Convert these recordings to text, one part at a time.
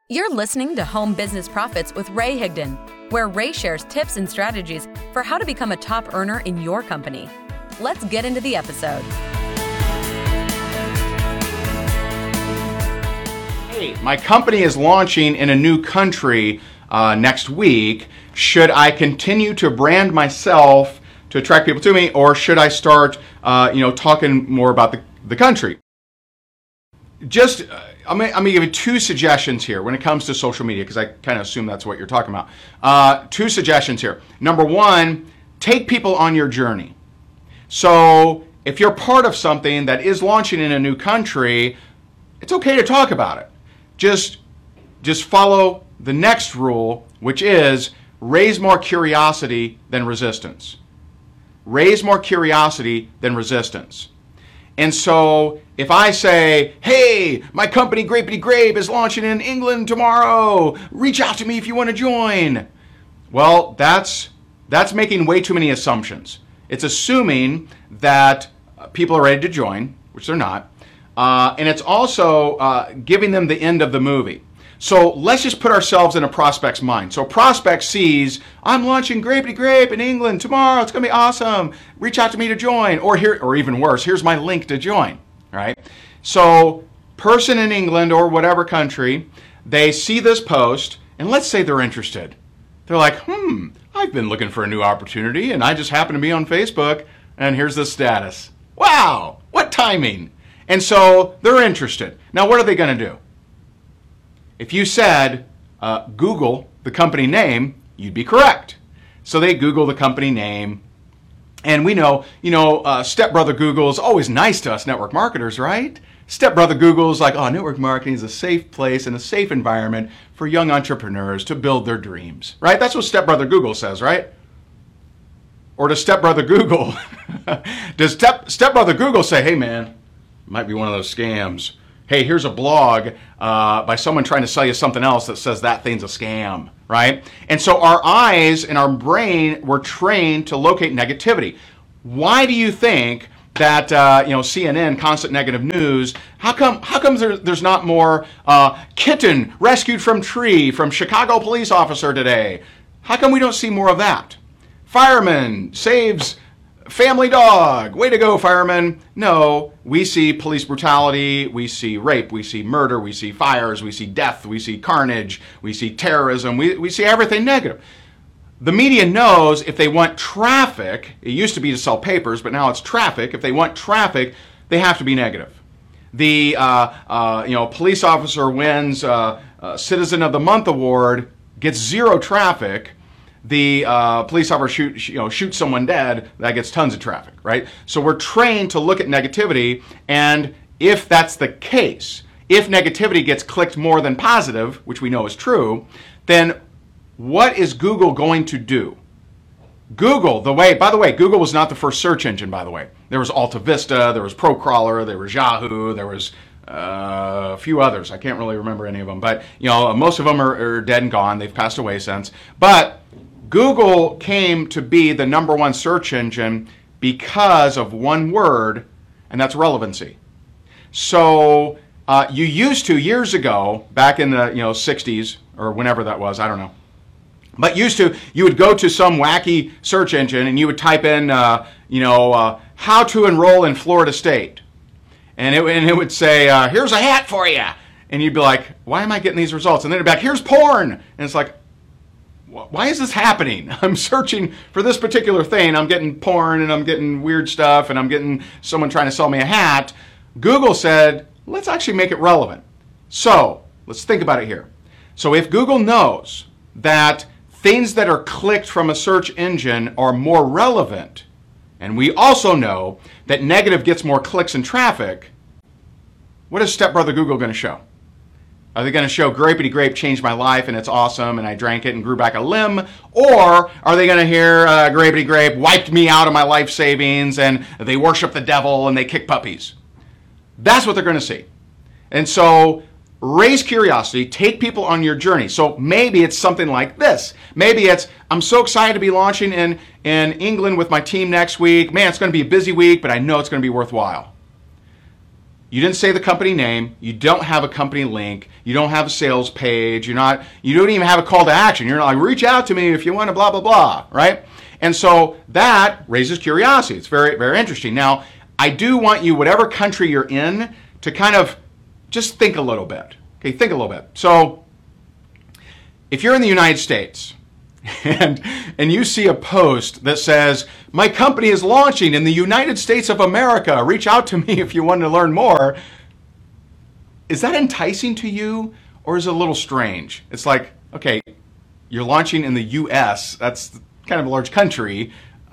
You're listening to Home Business Profits with Ray Higdon, where Ray shares tips and strategies for how to become a top earner in your company. Let's get into the episode. Hey, my company is launching in a new country next week. Should I continue to brand myself to attract people to me, or should I start, talking more about the country? I'm going to give you two suggestions here when it comes to social media, because I kind of assume that's what you're talking about. Two suggestions here. Number one, take people on your journey. So if you're part of something that is launching in a new country, it's okay to talk about it. Just follow the next rule, which is raise more curiosity than resistance. Raise more curiosity than resistance. And so if I say, hey, my company Grapety Grape is launching in England tomorrow, reach out to me if you want to join. Well, that's making way too many assumptions. It's assuming that people are ready to join, which they're not. And it's also giving them the end of the movie. So let's just put ourselves in a prospect's mind. So a prospect sees, I'm launching Grapety Grape in England tomorrow. It's going to be awesome. Reach out to me to join. Or even worse, here's my link to join. Right? So person in England or whatever country, they see this post, and let's say they're interested. They're like, I've been looking for a new opportunity, and I just happen to be on Facebook, and here's the status. Wow, what timing. And so they're interested. Now, what are they going to do? If you said Google the company name, you'd be correct. So they Google the company name. And we know, Stepbrother Google is always nice to us network marketers, right? Stepbrother Google is like, network marketing is a safe place and a safe environment for young entrepreneurs to build their dreams, right? That's what Stepbrother Google says, right? Or does Stepbrother Google, does Stepbrother Google say, hey man, might be one of those scams. Hey, here's a blog by someone trying to sell you something else that says that thing's a scam, right? And so our eyes and our brain were trained to locate negativity. Why do you think that CNN, constant negative news? How come there's not more kitten rescued from tree from Chicago police officer today? How come we don't see more of that? Fireman saves family dog. Way to go, fireman. No, we see police brutality, we see rape, we see murder, we see fires, we see death, we see carnage, we see terrorism, we see everything negative. The media knows if they want traffic, it used to be to sell papers, but now it's traffic. If they want traffic, they have to be negative. The police officer wins Citizen of the Month award, gets zero traffic. The police officer shoots someone dead, that gets tons of traffic, right? So we're trained to look at negativity, and if that's the case, if negativity gets clicked more than positive, which we know is true, then what is Google going to do? Google, by the way, Google was not the first search engine, by the way. There was Alta Vista, there was ProCrawler, there was Yahoo, there was a few others. I can't really remember any of them, but most of them are dead and gone. They've passed away since. But Google came to be the number one search engine because of one word, and that's relevancy. So you used to, years ago, back in the 60s or whenever that was, I don't know. But you would go to some wacky search engine and you would type in, how to enroll in Florida State. And it would say, here's a hat for you. And you'd be like, why am I getting these results? And then it'd be like, here's porn. And it's like, why is this happening? I'm searching for this particular thing. I'm getting porn and I'm getting weird stuff and I'm getting someone trying to sell me a hat. Google said, let's actually make it relevant. So let's think about it here. So if Google knows that things that are clicked from a search engine are more relevant, and we also know that negative gets more clicks and traffic, what is Stepbrother Google going to show? Are they going to show Grapety Grape changed my life and it's awesome and I drank it and grew back a limb? Or are they going to hear Grapety Grape wiped me out of my life savings and they worship the devil and they kick puppies? That's what they're going to see. And so raise curiosity, take people on your journey. So maybe it's something like this. Maybe it's, I'm so excited to be launching in England with my team next week. Man, it's going to be a busy week, but I know it's going to be worthwhile. You didn't say the company name. You don't have a company link. You don't have a sales page. You don't even have a call to action. You're not like, reach out to me if you want to blah, blah, blah, right? And so that raises curiosity. It's very, very interesting. Now, I do want you, whatever country you're in, to kind of just think a little bit. Okay, think a little bit. So if you're in the United States and you see a post that says, my company is launching in the United States of America, reach out to me if you want to learn more, is that enticing to you, or is it a little strange? It's like, okay, you're launching in the US, that's kind of a large country,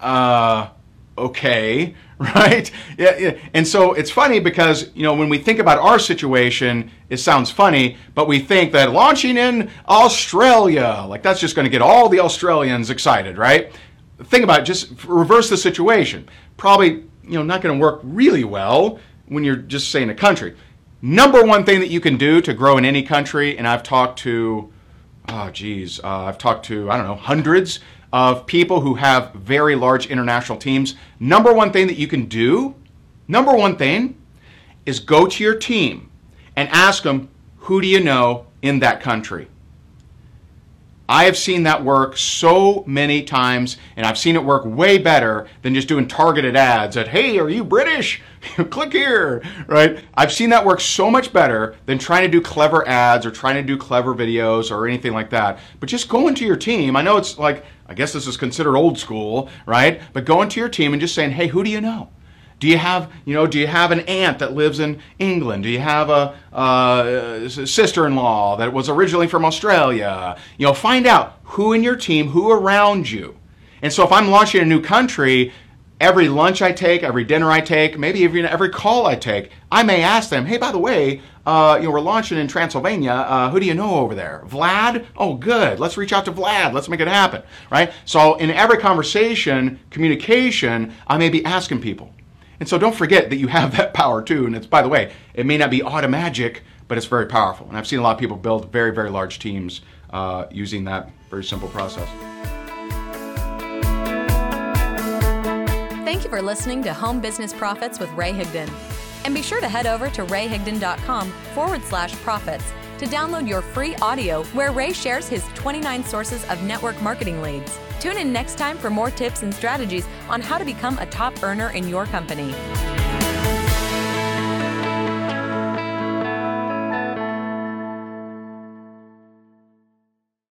okay, right? Yeah. And so it's funny because, when we think about our situation, it sounds funny, but we think that launching in Australia, like that's just going to get all the Australians excited, right? Think about it, just reverse the situation. Probably, not going to work really well when you're just saying a country. Number one thing that you can do to grow in any country, and I've talked to, hundreds of people who have very large international teams. Number one thing that you can do, is go to your team and ask them, who do you know in that country? I have seen that work so many times, and I've seen it work way better than just doing targeted ads at, hey, are you British? Click here, right? I've seen that work so much better than trying to do clever ads or trying to do clever videos or anything like that. But just go into your team. I know it's like, I guess this is considered old school, right? But go into your team and just saying, hey, who do you know? Do you have an aunt that lives in England? Do you have a sister-in-law that was originally from Australia? Find out who in your team, who around you. And so if I'm launching a new country, every lunch I take, every dinner I take, maybe even every call I take, I may ask them, hey, by the way, we're launching in Transylvania. Who do you know over there? Vlad? Oh, good. Let's reach out to Vlad. Let's make it happen, right? So in every conversation, communication, I may be asking people. And so don't forget that you have that power too. And it's, by the way, it may not be automagic, but it's very powerful. And I've seen a lot of people build very, very large teams using that very simple process. Thank you for listening to Home Business Profits with Ray Higdon. And be sure to head over to rayhigdon.com/profits to download your free audio where Ray shares his 29 sources of network marketing leads. Tune in next time for more tips and strategies on how to become a top earner in your company.